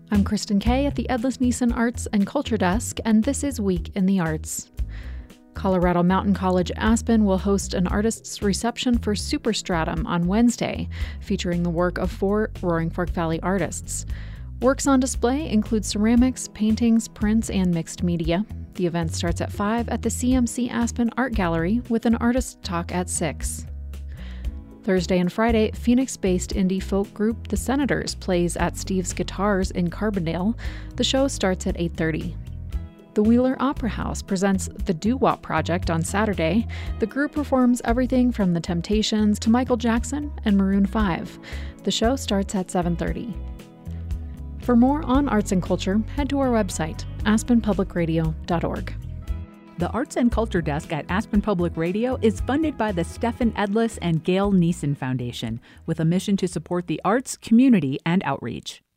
I'm Kristen Kay at the Edlis Neeson Arts and Culture Desk, and this is Week in the Arts. Colorado Mountain College Aspen will host an artist's reception for Superstratum on Wednesday, featuring the work of 4 Roaring Fork Valley artists. Works on display include ceramics, paintings, prints, and mixed media. The event starts at 5 at the CMC Aspen Art Gallery with an artist talk at 6. Thursday and Friday, Phoenix-based indie folk group The Senators plays at Steve's Guitars in Carbondale. The show starts at 8:30. The Wheeler Opera House presents the Doo-Wop Project on Saturday. The group performs everything from The Temptations to Michael Jackson and Maroon 5. The show starts at 7:30. For more on arts and culture, head to our website, aspenpublicradio.org. The Arts and Culture Desk at Aspen Public Radio is funded by the Stephen Edlis and Gail Neeson Foundation, with a mission to support the arts, community, and outreach.